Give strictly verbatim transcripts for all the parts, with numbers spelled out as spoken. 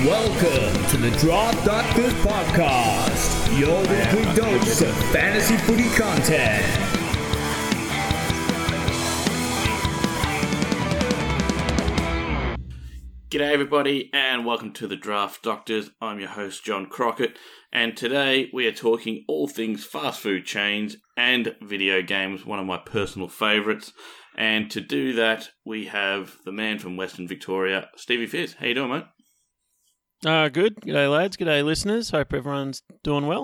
Welcome to the Draft Doctors Podcast, your weekly dose of fantasy footy content. G'day everybody and welcome to the Draft Doctors. I'm your host John Crockett, and today we are talking all things fast food chains and video games, one of my personal favourites. And to do that, we have the man from Western Victoria, Stevie Fizz. How you doing, mate? Uh, good. G'day, lads. G'day, listeners. Hope everyone's doing well.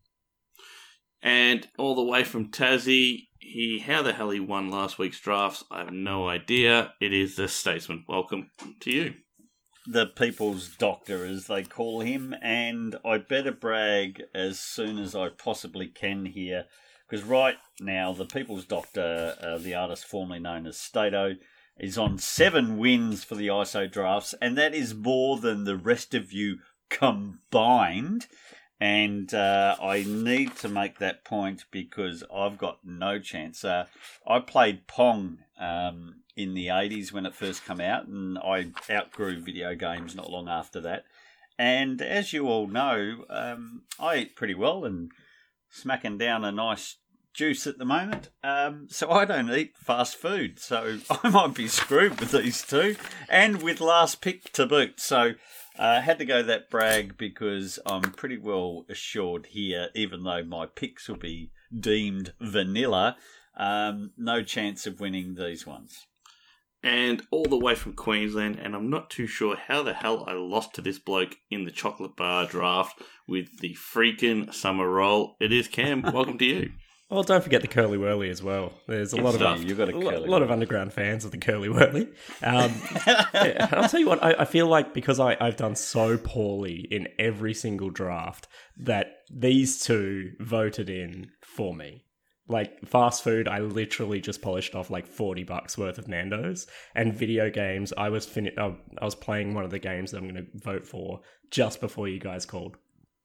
And all the way from Tassie, he how the hell he won last week's drafts, I have no idea. It is the Statesman. Welcome to you. The People's Doctor, as they call him, and I better brag as soon as I possibly can here, because right now the People's Doctor, uh, the artist formerly known as Stato, is on seven wins for the I S O drafts, and that is more than the rest of you combined. And uh, I need to make that point because I've got no chance. Uh, I played Pong um, in the eighties when it first came out, and I outgrew video games not long after that. And as you all know, um, I eat pretty well and smacking down a nice juice at the moment. Um, so I don't eat fast food, so I might be screwed with these two, and with last pick to boot. So I uh, had to go that brag because I'm pretty well assured here, even though my picks will be deemed vanilla, um, no chance of winning these ones. And all the way from Queensland, and I'm not too sure how the hell I lost to this bloke in the chocolate bar draft with the freaking summer roll. It is Cam. Welcome to you. Well, don't forget the Curly Whirly as well. There's a lot stuff. of You've got a, a lot, curly lot of underground fans of the Curly Whirly. Um, yeah, and I'll tell you what, I, I feel like because I, I've done so poorly in every single draft that these two voted in for me. Like fast food, I literally just polished off like forty bucks worth of Nando's, and video games, I was fin- uh, I was playing one of the games that I'm going to vote for just before you guys called.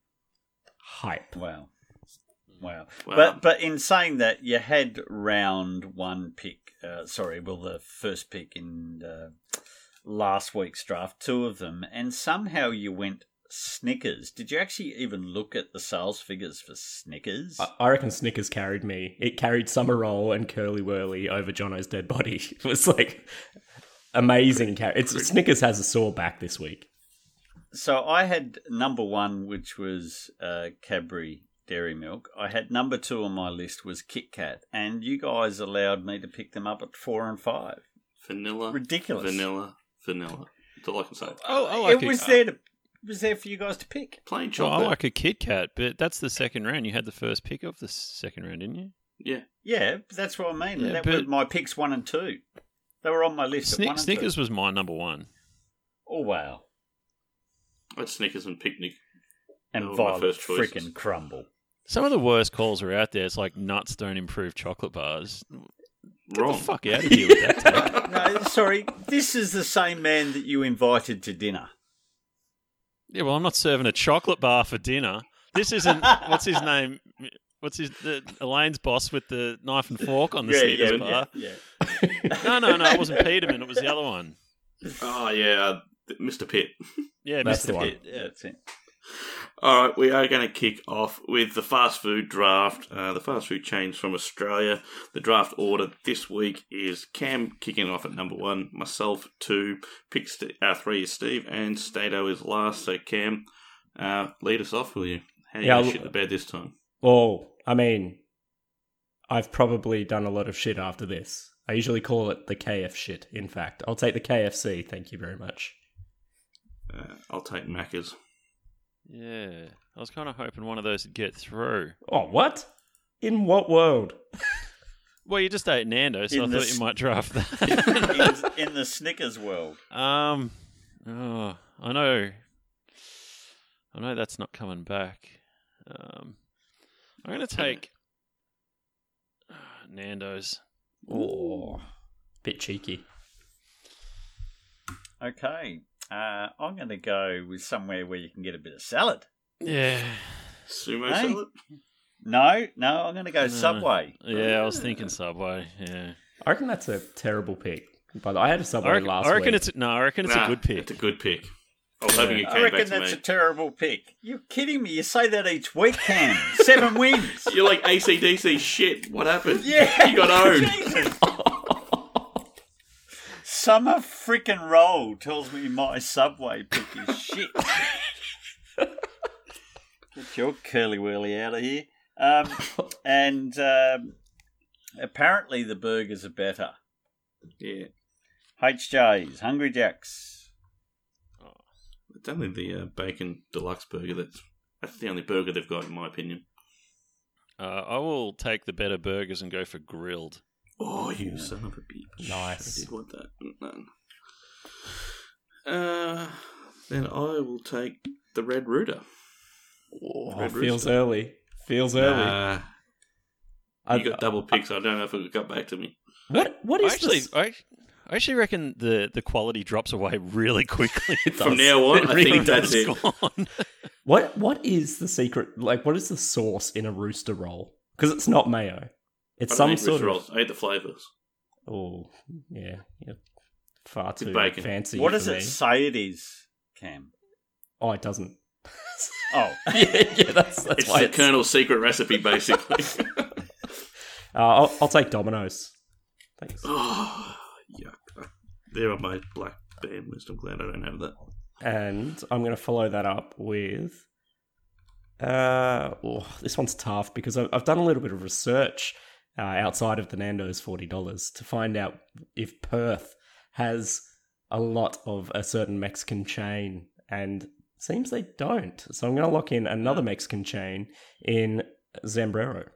Hype. Wow. Wow. Wow. But but in saying that, you had round one pick, uh, sorry, well, the first pick in uh, last week's draft, two of them, and somehow you went Snickers. Did you actually even look at the sales figures for Snickers? I, I reckon Snickers carried me. It carried Summer Roll and Curly Whirly over Jono's dead body. It was like amazing. Car- it's Snickers has a sore back this week. So I had number one, which was uh, Cadbury Dairy Milk. I had number two on my list was Kit Kat, and you guys allowed me to pick them up at four and five. Vanilla. Ridiculous. Vanilla. Vanilla. That's all I can say. Oh, I like it was a, there to, it was there for you guys to pick. Plain well, chocolate. I like a Kit Kat, but that's the second round. You had the first pick of the second round, didn't you? Yeah. Yeah, that's what I mean. Yeah, that but- were my picks one and two. They were on my list. at Snick, one and Snickers two. was my number one. Oh wow! I had Snickers and Picnic. And They were my Violet first choices. frickin' Crumble. Some of the worst calls are out there. It's like nuts don't improve chocolate bars. Get Wrong. the fuck out of here with that take. No, sorry. This is the same man that you invited to dinner. Yeah, well, I'm not serving a chocolate bar for dinner. This isn't. What's his name? What's his the, Elaine's boss with the knife and fork on the yeah, Snickers yeah, bar? yeah, yeah. No, no, no. It wasn't Peterman. It was the other one. Oh, yeah. uh, Mister Pitt. Yeah, That's Mister the one. Pitt. Yeah. That's it. All right, we are going to kick off with the fast food draft, uh, the fast food chains from Australia. The draft order this week is Cam kicking off at number one, myself two, pick st- uh, three is Steve, and Stato is last. So Cam, uh, lead us off, will you? How are you Yeah, going to I'll- shit the bed this time? Well, I mean, I've probably done a lot of shit after this. I usually call it the K F shit, in fact. I'll take the K F C, thank you very much. Uh, I'll take Macca's. Yeah, I was kind of hoping one of those would get through. Oh, what? In what world? Well, you just ate Nando's, so In I the thought s- you might draft that. in, in the Snickers world. um, oh, I know, I know that's not coming back. Um, I'm going to take uh, Nando's. Oh, bit cheeky. Okay. Uh, I'm going to go with somewhere where you can get a bit of salad. Yeah, Sumo Hey. salad? No, no, I'm going to go Subway. yeah, I was thinking Subway. Yeah, I reckon that's a terrible pick. But I had a I Subway reckon, last I reckon week. it's no, I reckon it's Nah, a good pick. It's a good pick. I was hoping you I came reckon back to that's me. a terrible pick. You're kidding me. You say that each week, Cam. Seven wins. You're like A C D C shit. What happened? Yeah. You got owned. Jesus. Summer frickin' roll tells me my Subway pick is shit. Get your curly whirly out of here. Um, and um, apparently the burgers are better. Yeah. H J's, Hungry Jacks. It's only the uh, bacon deluxe burger that's that's the only burger they've got, in my opinion. Uh, I will take the better burgers and go for grilled. Oh, you son of a bitch! Nice. I did want that. No. Uh, then I will take the Red Rooter. Oh, Red feels Rooster. early. Feels early. Uh, I- you got double picks. I don't know if it got back to me. what? What I is actually, this? I, I actually reckon the, the quality drops away really quickly. From now on, It I really think that's It's it. gone. What? What is the secret? Like, what is the sauce in a rooster roll? Because it's not mayo. It's I don't some eat sort rooster of. rolls. I eat the flavours. Oh, yeah, yeah. Far With too bacon. fancy. What for does me. it say it is, Cam? Oh, it doesn't. Oh. yeah, yeah, that's that's It's why the it's. Colonel's secret recipe, basically. Uh, I'll, I'll take Domino's. Thanks. Oh, yuck. There on my black band list. I'm glad I don't have that. And I'm going to follow that up with. Uh, oh, this one's tough because I've, I've done a little bit of research uh, outside of the Nando's forty dollars to find out if Perth has a lot of a certain Mexican chain, and it seems they don't. So I'm going to lock in another Mexican chain in Zambrero.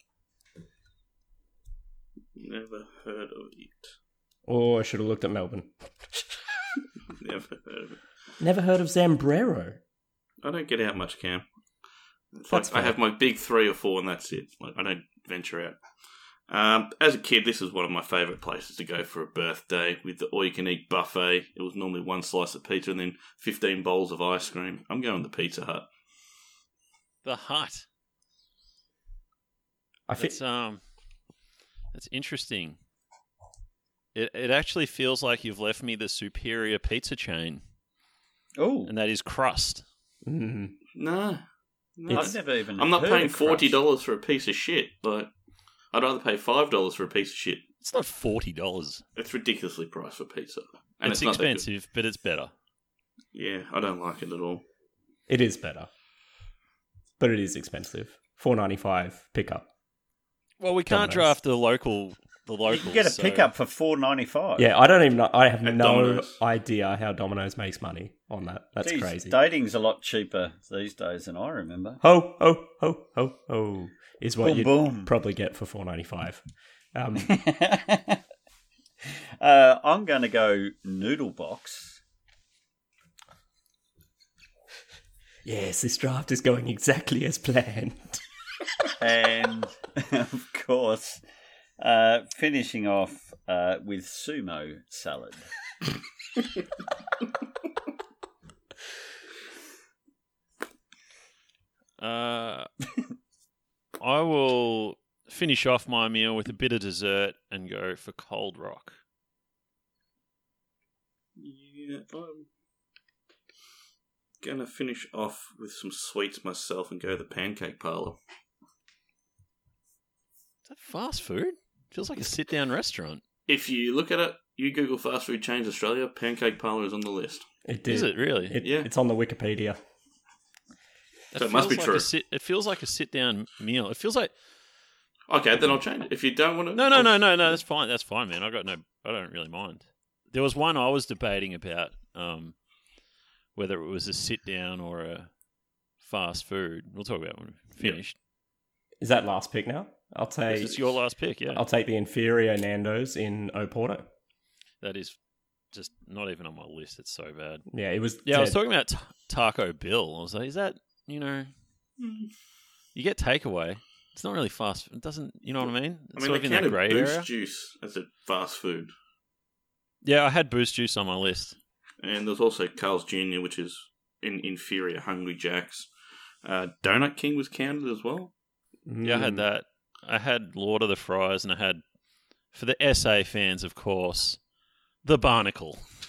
Never heard of it. Or I should have looked at Melbourne. Never heard of it. Never heard of Zambrero. I don't get out much, Cam. It's That's like I fair. have my big three or four, and that's it. Like I don't venture out. Um, as a kid, this was one of my favourite places to go for a birthday with the all-you-can-eat buffet. It was normally one slice of pizza and then fifteen bowls of ice cream. I'm going to Pizza Hut. The Hut. I feel That's um, that's interesting. It it actually feels like you've left me the superior pizza chain, Oh. and that is crust. mm, No, no. I've never even I'm not heard paying of forty crust. dollars for a piece of shit. Like I'd rather pay five dollars for a piece of shit. It's not forty dollars. It's ridiculously priced for pizza, and It's, it's, not that good. expensive, but it's better. Yeah, I don't like it at all. it is better, but it is expensive. four ninety-five pickup. Well, we can't Domino's. draft the local, the You locals. can get a so- pickup for four ninety five. Yeah, I don't even know. I have At no Domino's. idea how Domino's makes money on that. That's Jeez, crazy. Dating's a lot cheaper these days than I remember. Ho ho ho ho ho is what Boom, you boom. probably get for four ninety-five. Um, uh, I'm going to go noodle box. yes, this draft is going exactly as planned. And, of course, uh, finishing off uh, with sumo salad. Uh, I will finish off my meal with a bit of dessert and go for Cold Rock. Yeah, I'm gonna finish off with some sweets myself and go to the Pancake Parlour. Is that fast food? Feels like a sit-down restaurant. If you look at it, you Google fast food chains Australia, Pancake Parlour is on the list. It did. Is it really? It, Yeah. It's on the Wikipedia. That So it must feels be like true. A sit, it feels like a sit-down meal. It feels like Okay, then I'll change it. If you don't want to, no, no, no, no, no. That's fine. That's fine, man. I got no. I don't really mind. There was one I was debating about um, whether it was a sit-down or a fast food. We'll talk about it when we're finished. Is that last pick now? I'll take. This is your last pick, yeah. I'll take the inferior Nando's in Oporto. That is just not even on my list. It's so bad. Yeah, it was. Yeah, I was dead. talking about t- Taco Bill. I was like, is that, you know, you get takeaway. It's not really fast. It doesn't, you know what I mean? It's I mean, sort they of in that counted grey Boost area. Juice as a fast food. Yeah, I had Boost Juice on my list. And there's also Carl's Junior, which is in inferior Hungry Jack's. Uh, Donut King was counted as well. Yeah, I had Mm. that. I had Lord of the Fries, and I had, for the S A fans, of course, the Barnacle.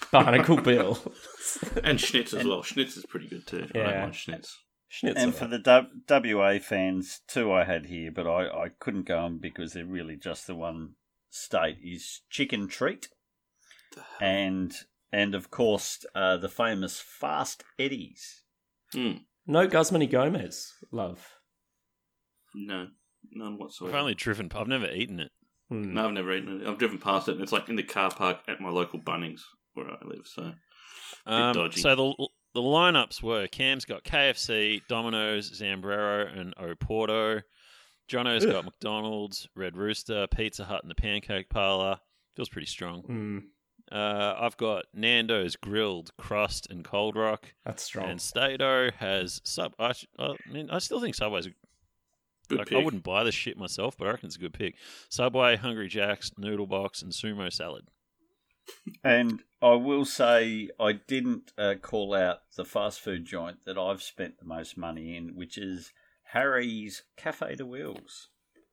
Barnacle Bill. And Schnitz as well. Schnitz is pretty good too. I Yeah. don't mind Schnitz. Schnitzel. And for the w- W A fans, two I had here, but I, I couldn't go on because they're really just the one state, is Chicken Treat. And, and of course, uh, the famous Fast Eddies. Mm. No Guzman Gomez, love. No, none I've whatsoever. only driven. I've never eaten it. Hmm. No, I've never eaten it. I've driven past it, and it's like in the car park at my local Bunnings where I live. So, Um, dodgy. so the the lineups were: Cam's got K F C, Domino's, Zambrero, and Oporto. Jono's Ugh. got McDonald's, Red Rooster, Pizza Hut, and the Pancake Parlor. Feels pretty strong. Hmm, Uh, I've got Nando's Grilled, Crust, and Cold Rock. that's strong. And Stato has Sub. I, sh- I mean, I still think Subway's. A, good like, pick. I wouldn't buy this shit myself, but I reckon it's a good pick. Subway, Hungry Jack's, Noodle Box, and Sumo Salad. And I will say I didn't uh, call out the fast food joint that I've spent the most money in, which is Harry's Cafe de Wheels.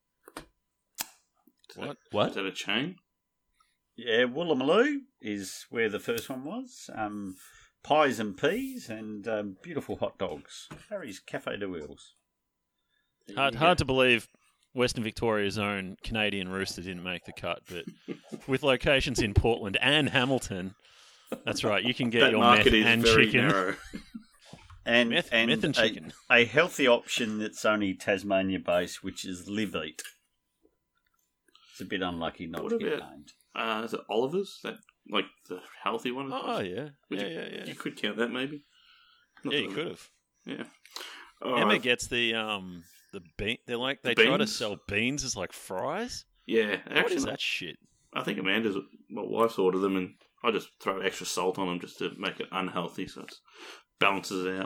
What? Is What? that a chain? Yeah, Woolloomooloo is where the first one was. Um, pies and peas and um, beautiful hot dogs. Harry's Cafe de Wheels. Hard, hard to believe Western Victoria's own Canadian Rooster didn't make the cut, but with locations in Portland and Hamilton, that's right. You can get That your meth market is and very chicken. narrow. And, Meth- and, meth and a- chicken. A, healthy option that's only Tasmania based, which is Live Eat. It's a bit unlucky not What to get about- named. Uh, is it Oliver's? That like the healthy one? Oh yeah, Would yeah, you, yeah, yeah. You could count that maybe. Not Yeah, that you I- could have. Yeah. All Emma right. gets the um the bean. They're like they The try to beans? sell beans as like fries. Yeah. What Actually, is that shit? I think Amanda's my wife's ordered them, and I just throw extra salt on them just to make it unhealthy, so it balances it out.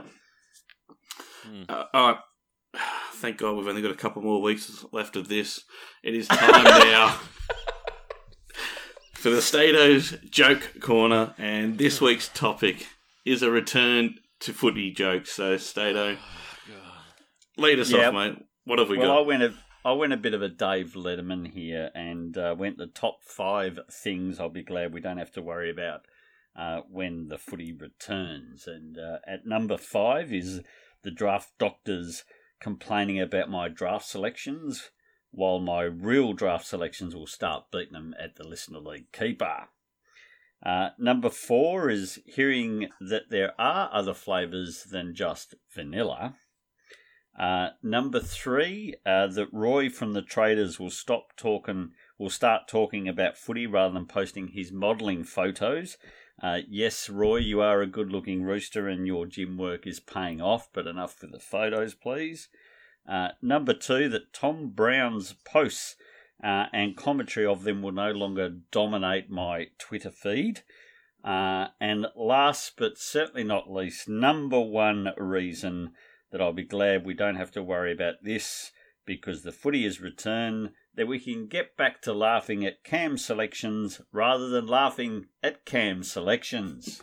Mm. Uh, all right. Thank God we've only got a couple more weeks left of this. It is time now for the Stato's Joke Corner, and this week's topic is a return to footy jokes. So, Stato, lead us Yeah. off, mate. What have we Well, I got? went a I went a bit of a Dave Letterman here and uh, went the top five things I'll be glad we don't have to worry about uh, when the footy returns. And uh, at number five is the draft doctors complaining about my draft selections, while my real draft selections will start beating them at the Listener League Keeper. Uh, number four is hearing that there are other flavours than just vanilla. Uh, number three, uh, that Roy from the Traders will stop talking, will start talking about footy rather than posting his modelling photos. Uh, yes, Roy, you are a good-looking rooster and your gym work is paying off, but enough with the photos, please. Uh, number two, that Tom Brown's posts uh, and commentary of them will no longer dominate my Twitter feed. Uh, and last but certainly not least, number one reason that I'll be glad we don't have to worry about this because the footy has returned, that we can get back to laughing at Cam selections rather than laughing at Cam selections.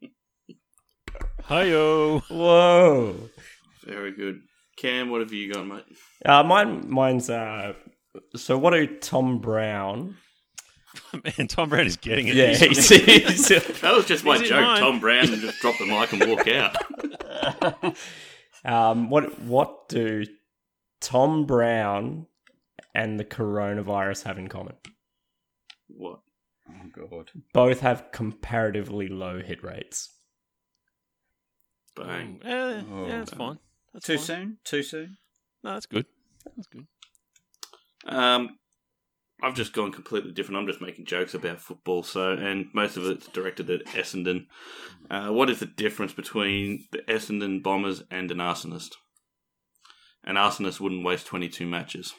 Hi-yo. Whoa. Very good. Cam, what have you got, mate? Uh, mine, mine's, uh, so what do Tom Brown... Man, Tom Brown is getting it. Yeah, He's- he's, he's, That was just my Is it joke. mine? Tom Brown and just drop the mic and walk out. um, what, what do Tom Brown and the coronavirus have in common? What? Oh, God. Both have comparatively low hit rates. Bang. Yeah, Oh. yeah, that's fine. That's Too fine. soon? Too soon? No, that's good. That's good. Um, I've just gone completely different. I'm just making jokes about football, so and most of it's directed at Essendon. Uh, what is the difference between the Essendon Bombers and an arsonist? An arsonist wouldn't waste twenty-two matches.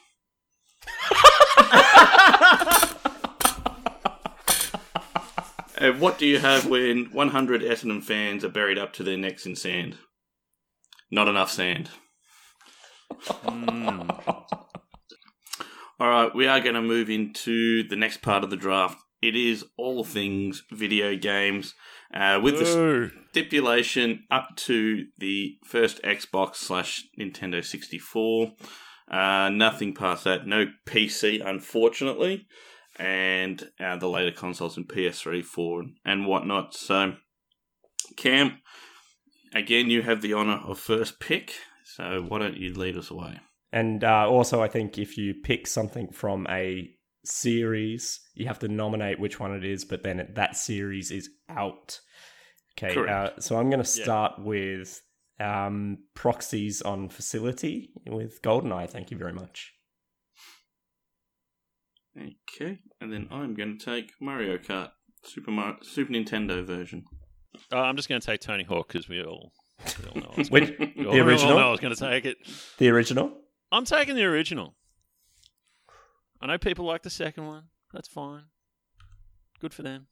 And what do you have when one hundred Essendon fans are buried up to their necks in sand? Not enough sand. Mm. All right, we are going to move into the next part of the draft. It is all things video games, uh, with the Boo. stipulation up to the first Xbox slash Nintendo sixty-four. Uh, nothing past that. No P C, unfortunately. and uh, the later consoles in P S three, four, and whatnot. So, Cam, again, you have the honour of first pick, so why don't you lead us away? And uh, also, I think if you pick something from a series, you have to nominate which one it is, but then that series is out. Okay, uh, so I'm going to start yeah. with um, proxies on facility with GoldenEye. Thank you very much. Okay, and then I'm going to take Mario Kart, Super Mario, Super Nintendo version. Uh, I'm just going to take Tony Hawk because we all, we all know. Which, gonna, the all, original? All know I was going to take it. The original? I'm taking the original. I know people like the second one. That's fine. Good for them.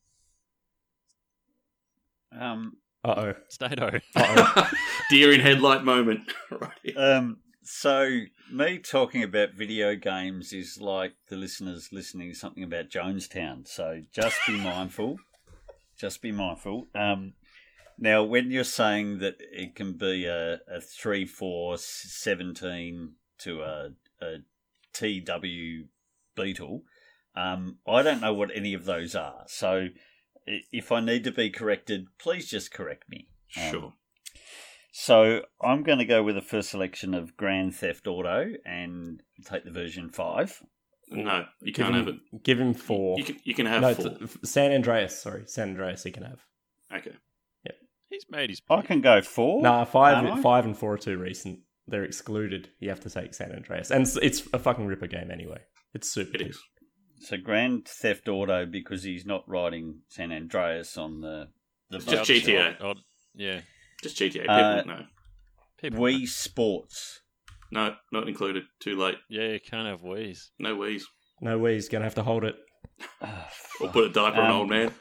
Um. Uh oh. Stato. Uh-oh. Deer in headlight moment. Right. Um. So me talking about video games is like the listeners listening to something about Jonestown. So just be mindful. Just be mindful. Um. Now, when you're saying that it can be a, a three four seventeen to a, a T W Beetle, um, I don't know what any of those are. So if I need to be corrected, please just correct me. Um, Sure. So I'm going to go with the first selection of Grand Theft Auto and take the version five. No, you Give can't him, have it. Give him four. You can, you can have no, four. it's San Andreas. Sorry, San Andreas. He can have. Okay. He's made his I can go four. Nah, five, Am I? five, and four are too recent. They're excluded. You have to take San Andreas, and it's, it's a fucking ripper game anyway. It's super. It is. So Grand Theft Auto because he's not riding San Andreas on the the It's just G T A. Oh, yeah. Just G T A. People Uh, no. People Wii know. Sports. No, not included. Too late. Yeah, you can't have Wii's. No Wii's. No way he's gonna have to hold it. Oh, Or put a diaper on Um, an old man.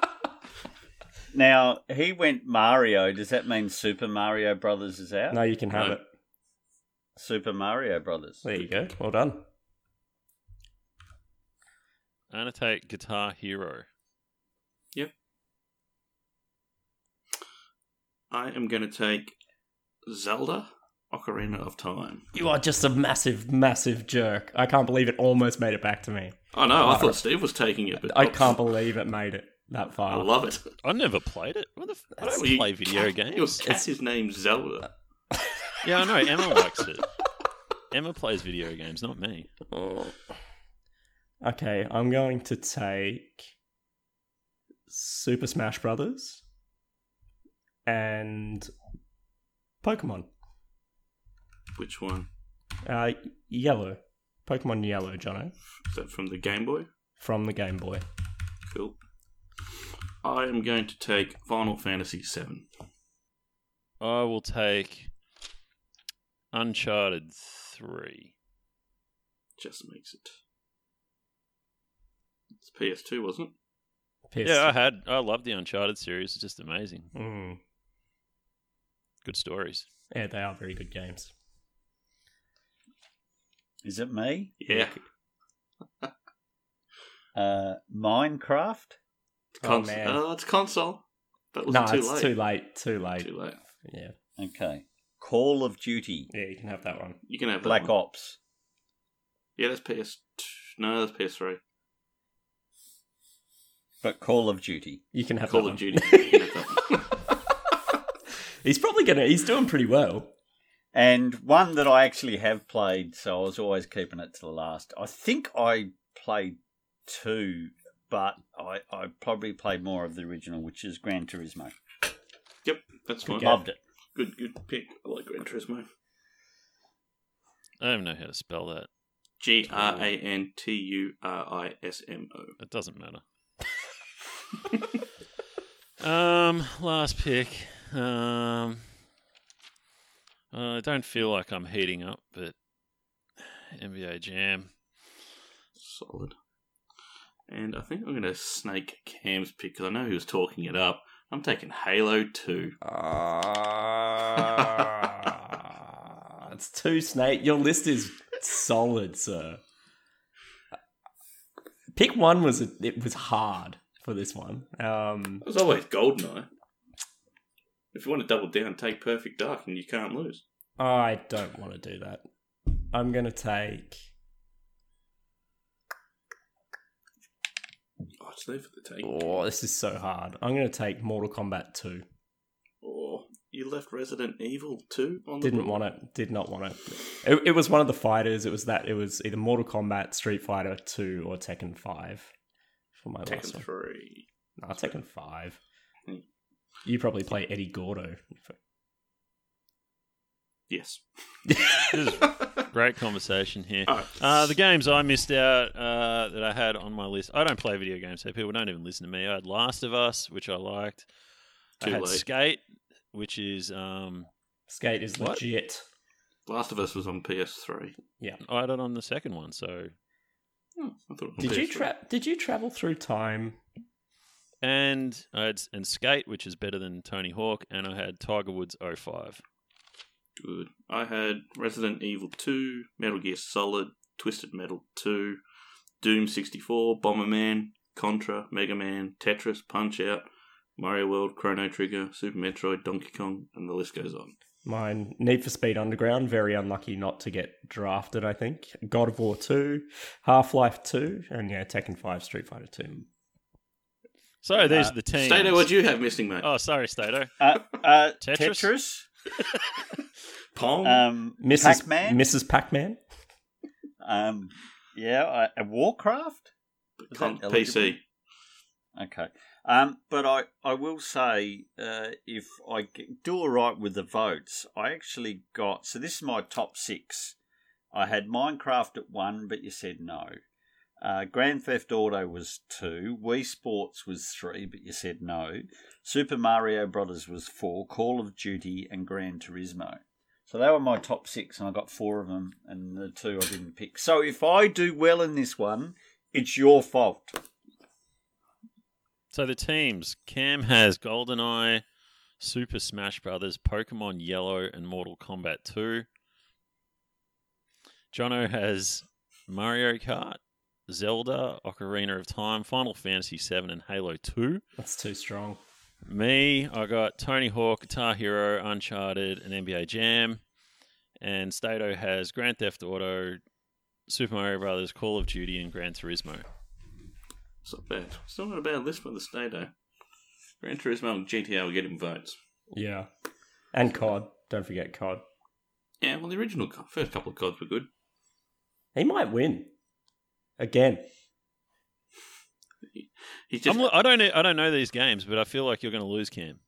Now he went Mario. Does that mean Super Mario Brothers is out? No, you can have No. it. Super Mario Brothers. There you go. Well done. I'm going to take Guitar Hero. I am going to take Zelda Ocarina of Time. You are just a massive, massive jerk. I can't believe it almost made it back to me. Oh no, I thought Steve was taking it, but I can't believe it made it that far. I love it. I never played it. What the f- I don't Well, you- play video cat- Your games. cat is named Zelda. Yeah, I know. Emma likes it. Emma plays video games, not me. Okay, I'm going to take Super Smash Brothers and Pokemon. Which one? Uh, yellow. Pokemon Yellow, Jono. Is that from the Game Boy? From the Game Boy. Cool. I am going to take Final Fantasy seven. I will take Uncharted three. Just makes it. It's P S two, wasn't it? Pissed. Yeah, I had. I love the Uncharted series. It's just amazing. Mm. Good stories. Yeah, they are very good games. Is it me? Yeah. Uh, Minecraft. Oh, Cons- man. Oh, it's console. That was No, too it's late. too late. Too late. Too late. Yeah. Okay. Call of Duty. Yeah, you can have that one. You can have that Black one. Ops. Yeah, that's P S two. No, that's P S three. But Call of Duty. You can have Call that of one. Duty. You can have that one. He's probably gonna. He's doing pretty well. And one that I actually have played, so I was always keeping it to the last. I think I played two, but I, I probably played more of the original, which is Gran Turismo. Yep, that's fine. Loved it. Good, good pick. I like Gran Turismo. I don't even know how to spell that. G R A N T U R I S M O. It doesn't matter. um, last pick. Um, I don't feel like I'm heating up, but N B A Jam. Solid. And I think I'm going to snake Cam's pick because I know he was talking it up. I'm taking Halo two. Ah, it's too snake. Your list is solid, sir. Pick one was it was hard for this one. Um, It was always GoldenEye. If you want to double down, take Perfect Dark and you can't lose. I don't want to do that. I'm gonna take. it's there for the take. Oh, this is so hard. I'm going to take Mortal Kombat two. Oh, you left Resident Evil two on the Didn't board? want it. Did not want it. it. It was one of the fighters. It was that. It was either Mortal Kombat, Street Fighter two, or Tekken five for my last Tekken one. three. No, Tekken five. Hmm. You probably play Eddie Gordo. Yes. This is great conversation here. All right. Uh, the games I missed out uh, that I had on my list. I don't play video games, so people don't even listen to me. I had Last of Us, which I liked. Too I had late. Skate, which is um, Skate is What? legit. Last of Us was on P S three. I had it on the second one. So, Oh, I thought it was on Did P S you three. tra- Did you travel through time? and I had and Skate, which is better than Tony Hawk, and I had Tiger Woods oh five. Good. I had Resident Evil two, Metal Gear Solid, Twisted Metal two, Doom sixty-four, Bomberman, Contra, Mega Man, Tetris, Punch-Out, Mario World, Chrono Trigger, Super Metroid, Donkey Kong, and the list goes on. Mine, Need for Speed Underground, very unlucky not to get drafted, I think. God of War two, Half-Life two, and yeah, Tekken five, Street Fighter two. So these Uh, are the teams. Stato, what do you have missing, mate? Oh, sorry, Stato. Uh, uh, Tetris? Tetris. Pong? Um, Missus Pac-Man. Missus Pac-Man? Um, yeah, uh, a Warcraft. Is Con- that P C. eligible? Okay. Um, but I, I will say, uh, if I g- do all right with the votes, I actually got, so this is my top six. I had Minecraft at one, but you said no. Uh, Grand Theft Auto was two. Wii Sports was three, but you said no. Super Mario Brothers was four. Call of Duty and Gran Turismo. So they were my top six, and I got four of them, and the two I didn't pick. So if I do well in this one, it's your fault. So the teams: Cam has GoldenEye, Super Smash Brothers, Pokemon Yellow, and Mortal Kombat two. Jono has Mario Kart, Zelda, Ocarina of Time, Final Fantasy seven, and Halo two. That's too strong. Me, I got Tony Hawk, Guitar Hero, Uncharted, and N B A Jam. And Stato has Grand Theft Auto, Super Mario Brothers, Call of Duty, and Gran Turismo. It's not bad. It's not a bad list for the Stato. Gran Turismo and G T A will get him votes. Yeah. And C O D. Don't forget C O D. Yeah, well, the original co- first couple of C O Ds were good. He might win. Again. He's just... I'm, I don't. I don't know these games, but I feel like you're going to lose, Cam.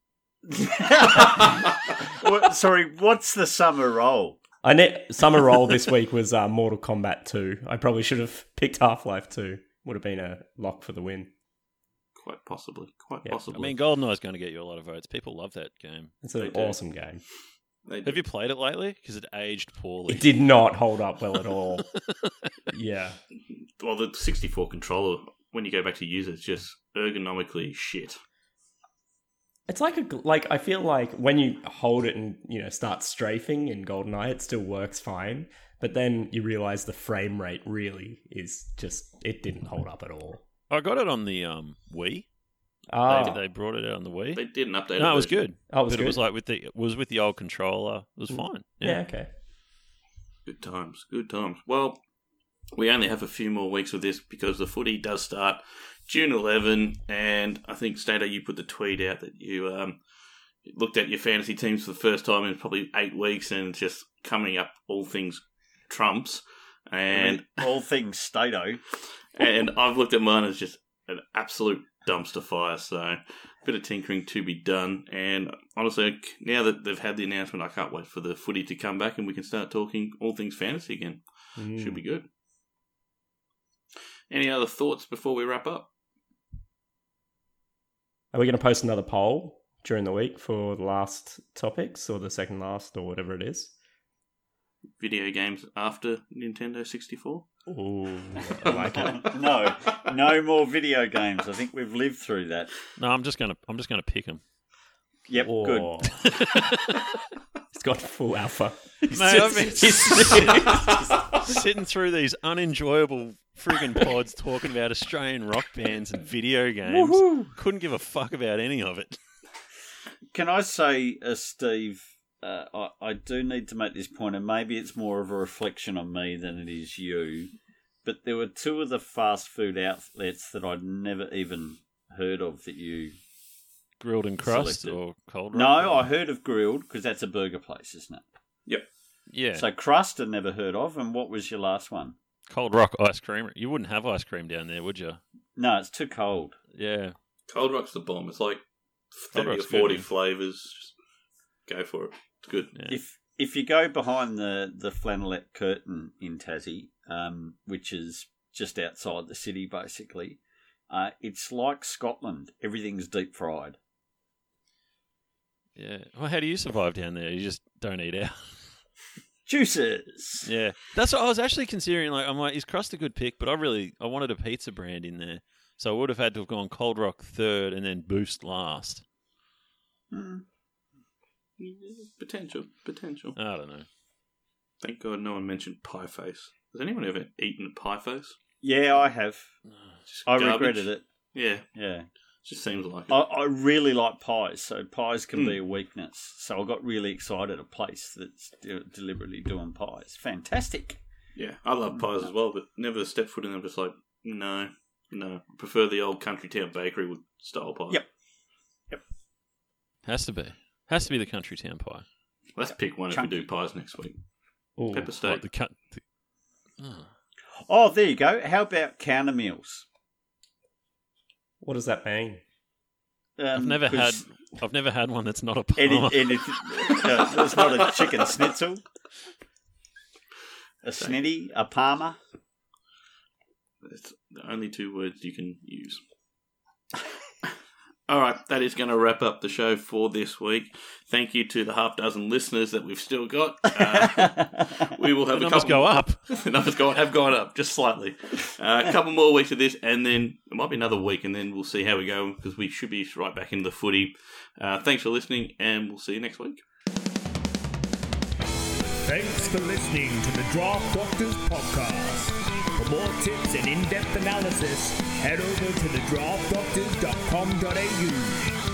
What, sorry, what's the summer roll? I ne- Summer roll this week was uh, Mortal Kombat two. I probably should have picked Half-Life two. Would have been a lock for the win. Quite possibly. Quite Yeah. possibly. I mean, GoldenEye's going to get you a lot of votes. People love that game. It's They an do. awesome game. They Have you played it lately? Because it aged poorly. It did not hold up well at all. Yeah. Well, the sixty-four controller, when you go back to use it, it's just ergonomically shit. It's like a gl- like I feel like when you hold it and you know start strafing in GoldenEye, it still works fine. But then you realize the frame rate really is just it didn't hold up at all. I got it on the um, Wii. Ah, They, they brought it out on the Wii. They did an update. No, it was good. oh, it was but good. it was like with the it was with the old controller. It was fine. yeah. Yeah. Okay. Good times. Good times. Well, we only have a few more weeks of this because the footy does start June eleventh, and I think, Stato, you put the tweet out that you um, looked at your fantasy teams for the first time in probably eight weeks and just coming up all things Trumps. And All things Stato. and I've looked at mine as just an absolute dumpster fire. So a bit of tinkering to be done. And honestly, now that they've had the announcement, I can't wait for the footy to come back and we can start talking all things fantasy again. Mm. Should be good. Any other thoughts before we wrap up? Are we going to post another poll during the week for the last topics or the second last or whatever it is? Video games after Nintendo sixty-four? Ooh, I like it. no, no more video games. I think we've lived through that. No, I'm just gonna I'm just gonna pick them. Yep, Oh. good. He's got full alpha. He's Mate, I've been he's- sitting through these unenjoyable friggin' pods talking about Australian rock bands and video games. Woohoo. Couldn't give a fuck about any of it. Can I say, uh, Steve, uh, I, I do need to make this point, and maybe it's more of a reflection on me than it is you. but there were two of the fast food outlets that I'd never even heard of that you... Grilled and crust Selected. or cold No, rock? I heard of Grilled because that's a burger place, isn't it? Yep. Yeah. So crust I never heard of, and what was your last one? Cold rock ice cream. You wouldn't have ice cream down there, would you? No, it's too cold. Yeah. Cold Rock's the bomb. It's like Cold thirty or Rock's good, forty yeah. flavours. Just go for it. It's good. Yeah. If if you go behind the, the Flannelette curtain in Tassie, um, which is just outside the city basically, uh, it's like Scotland. Everything's deep fried. Yeah. Well, how do you survive down there? You just don't eat out. Juices. Yeah. That's what I was actually considering. Like, I'm like, is crust a good pick? But I really, I wanted a pizza brand in there. So I would have had to have gone Cold Rock third and then Boost last. Mm. Potential. Potential. I don't know. Thank God no one mentioned Pie Face. Has anyone ever eaten Pie Face? Yeah, I have. Just I garbage. regretted it. Yeah. Yeah. Just seems like it. I, I really like pies, so pies can Mm. be a weakness. So I got really excited at a place that's de- deliberately doing pies. Fantastic. Yeah, I love pies as well, but never stepped foot in them. Just like, no, no. I prefer the old country town bakery with style pie. Yep. Has to be. Has to be the country town pie. Let's pick one Chunky. if we do pies next week. Ooh. Pepper steak. Like the cut. The, oh. Oh, there you go. How about counter meals? What does that mean? Um, I've never had. 'cause I've never had one that's not a Any, parma. any, uh, there's not a chicken schnitzel, a snitty, a parma. That's the only two words you can use. All right, that is going to wrap up the show for this week. Thank you to the half dozen listeners that we've still got. Uh, we will have The a numbers couple. go up. The numbers go, have gone up just slightly. Uh, a couple more weeks of this, and then it might be another week, and then we'll see how we go because we should be right back into the footy. Uh, thanks for listening, and we'll see you next week. Thanks for listening to the Draft Doctors podcast. For more tips and in-depth analysis, head over to the draft doctors dot com dot a u.